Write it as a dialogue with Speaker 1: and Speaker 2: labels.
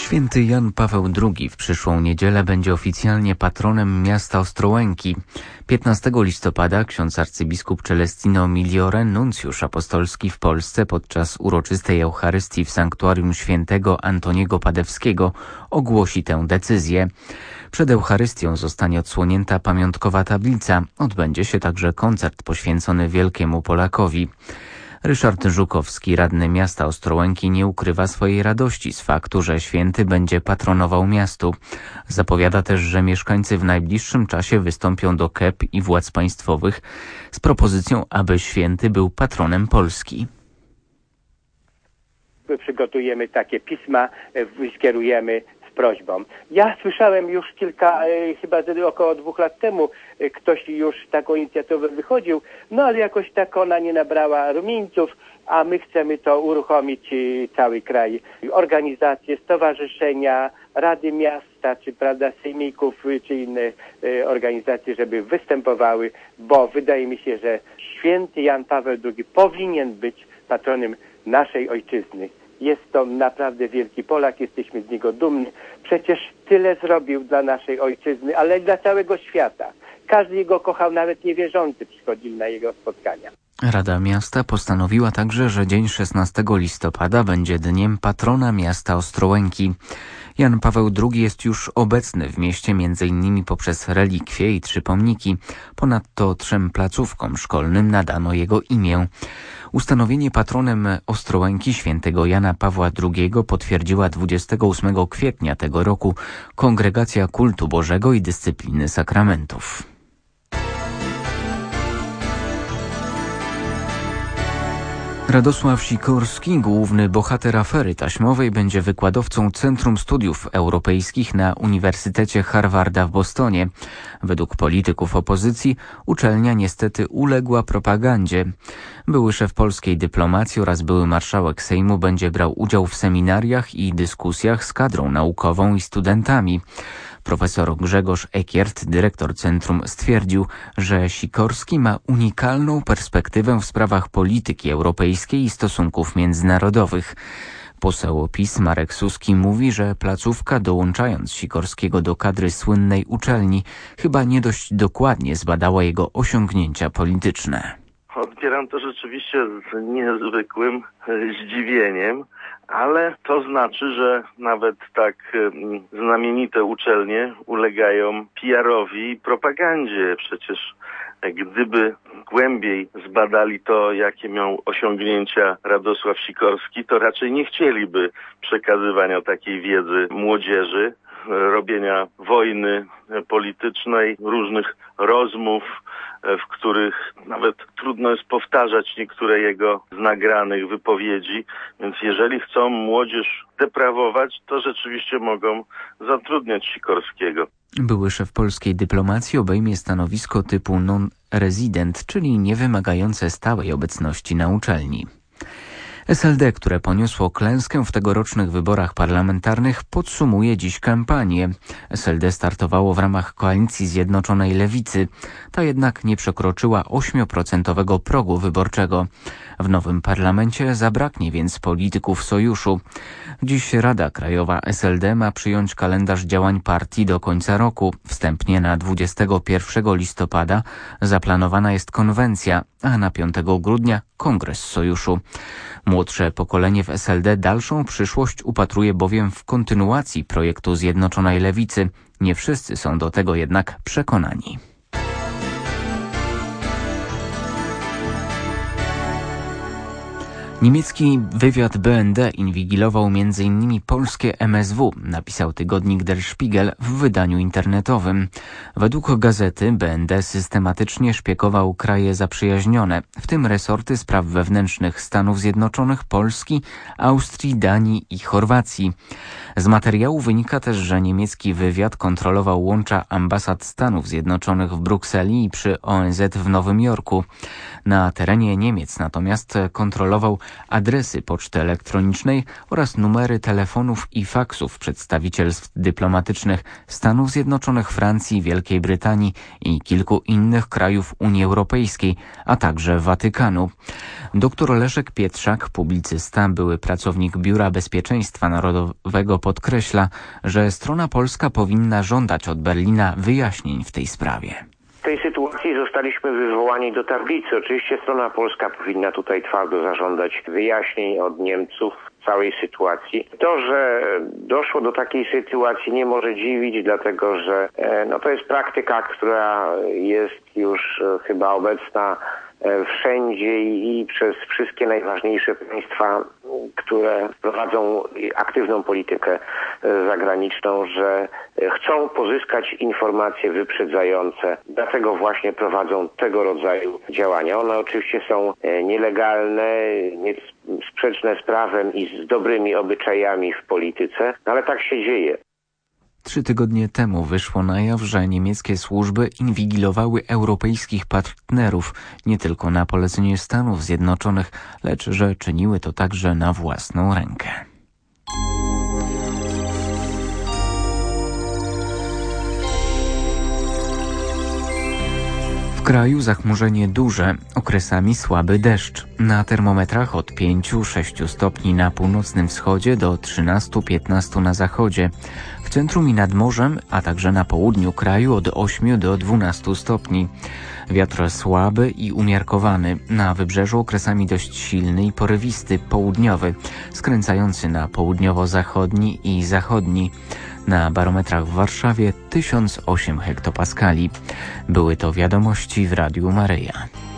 Speaker 1: Święty Jan Paweł II w przyszłą niedzielę będzie oficjalnie patronem miasta Ostrołęki. 15 listopada ksiądz arcybiskup Celestino Migliore, nuncjusz apostolski w Polsce, podczas uroczystej Eucharystii w sanktuarium świętego Antoniego Padewskiego ogłosi tę decyzję. Przed Eucharystią zostanie odsłonięta pamiątkowa tablica. Odbędzie się także koncert poświęcony wielkiemu Polakowi. Ryszard Żukowski, radny miasta Ostrołęki, nie ukrywa swojej radości z faktu, że święty będzie patronował miastu. Zapowiada też, że mieszkańcy w najbliższym czasie wystąpią do KEP i władz państwowych z propozycją, aby święty był patronem Polski.
Speaker 2: Przygotujemy takie pisma, skierujemy z prośbą. Ja słyszałem już chyba około 2 lat temu, ktoś już taką inicjatywę wychodził, no ale jakoś tak ona nie nabrała rumieńców, a my chcemy to uruchomić cały kraj. Organizacje, stowarzyszenia, rady miasta, czy sejmików, czy inne organizacje, żeby występowały, bo wydaje mi się, że święty Jan Paweł II powinien być patronem naszej ojczyzny. Jest to naprawdę wielki Polak, jesteśmy z niego dumni. Przecież tyle zrobił dla naszej ojczyzny, ale i dla całego świata. Każdy go kochał, nawet niewierzący przychodzili na jego spotkania.
Speaker 1: Rada Miasta postanowiła także, że dzień 16 listopada będzie dniem patrona miasta Ostrołęki. Jan Paweł II jest już obecny w mieście m.in. poprzez relikwie i 3 pomniki. Ponadto 3 placówkom szkolnym nadano jego imię. Ustanowienie patronem Ostrołęki świętego Jana Pawła II potwierdziła 28 kwietnia tego roku Kongregacja Kultu Bożego i Dyscypliny Sakramentów. Radosław Sikorski, główny bohater afery taśmowej, będzie wykładowcą Centrum Studiów Europejskich na Uniwersytecie Harvarda w Bostonie. Według polityków opozycji uczelnia niestety uległa propagandzie. Były szef polskiej dyplomacji oraz były marszałek Sejmu będzie brał udział w seminariach i dyskusjach z kadrą naukową i studentami. Profesor Grzegorz Ekiert, dyrektor centrum, stwierdził, że Sikorski ma unikalną perspektywę w sprawach polityki europejskiej i stosunków międzynarodowych. Poseł PiS Marek Suski mówi, że placówka, dołączając Sikorskiego do kadry słynnej uczelni, chyba nie dość dokładnie zbadała jego osiągnięcia polityczne.
Speaker 3: Odbieram to rzeczywiście z niezwykłym zdziwieniem, ale to znaczy, że nawet tak znamienite uczelnie ulegają PR-owi i propagandzie. Przecież gdyby głębiej zbadali to, jakie miał osiągnięcia Radosław Sikorski, to raczej nie chcieliby przekazywania takiej wiedzy młodzieży, robienia wojny politycznej, różnych rozmów, w których nawet trudno jest powtarzać niektóre jego z nagranych wypowiedzi. Więc jeżeli chcą młodzież deprawować, to rzeczywiście mogą zatrudniać Sikorskiego.
Speaker 1: Były szef polskiej dyplomacji obejmie stanowisko typu non-resident, czyli niewymagające stałej obecności na uczelni. SLD, które poniosło klęskę w tegorocznych wyborach parlamentarnych, podsumuje dziś kampanię. SLD startowało w ramach koalicji Zjednoczonej Lewicy. Ta jednak nie przekroczyła 8% progu wyborczego. W nowym parlamencie zabraknie więc polityków sojuszu. Dziś Rada Krajowa SLD ma przyjąć kalendarz działań partii do końca roku. Wstępnie na 21 listopada zaplanowana jest konwencja, a na 5 grudnia kongres sojuszu. Młodsze pokolenie w SLD dalszą przyszłość upatruje bowiem w kontynuacji projektu Zjednoczonej Lewicy. Nie wszyscy są do tego jednak przekonani. Niemiecki wywiad BND inwigilował m.in. polskie MSW, napisał tygodnik Der Spiegel w wydaniu internetowym. Według gazety BND systematycznie szpiegował kraje zaprzyjaźnione, w tym resorty spraw wewnętrznych Stanów Zjednoczonych, Polski, Austrii, Danii i Chorwacji. Z materiału wynika też, że niemiecki wywiad kontrolował łącza ambasad Stanów Zjednoczonych w Brukseli i przy ONZ w Nowym Jorku. Na terenie Niemiec natomiast kontrolował adresy poczty elektronicznej oraz numery telefonów i faksów przedstawicielstw dyplomatycznych Stanów Zjednoczonych, Francji, Wielkiej Brytanii i kilku innych krajów Unii Europejskiej, a także Watykanu. Dr Leszek Pietrzak, publicysta, były pracownik Biura Bezpieczeństwa Narodowego, podkreśla, że strona polska powinna żądać od Berlina wyjaśnień w tej sprawie.
Speaker 4: W tej sytuacji zostaliśmy wywołani do tablicy. Oczywiście strona polska powinna tutaj twardo zażądać wyjaśnień od Niemców całej sytuacji. To, że doszło do takiej sytuacji, nie może dziwić, dlatego że to jest praktyka, która jest już chyba obecna wszędzie i przez wszystkie najważniejsze państwa, które prowadzą aktywną politykę zagraniczną, że chcą pozyskać informacje wyprzedzające. Dlatego właśnie prowadzą tego rodzaju działania. One oczywiście są nielegalne, sprzeczne z prawem i z dobrymi obyczajami w polityce, ale tak się dzieje.
Speaker 1: 3 tygodnie temu wyszło na jaw, że niemieckie służby inwigilowały europejskich partnerów nie tylko na polecenie Stanów Zjednoczonych, lecz że czyniły to także na własną rękę. W kraju zachmurzenie duże, okresami słaby deszcz. Na termometrach od 5-6 stopni na północnym wschodzie do 13-15 na zachodzie. W centrum i nad morzem, a także na południu kraju od 8 do 12 stopni. Wiatr słaby i umiarkowany. Na wybrzeżu okresami dość silny i porywisty, południowy, skręcający na południowo-zachodni i zachodni. Na barometrach w Warszawie 1008 hektopaskali. Były to wiadomości w Radiu Maryja.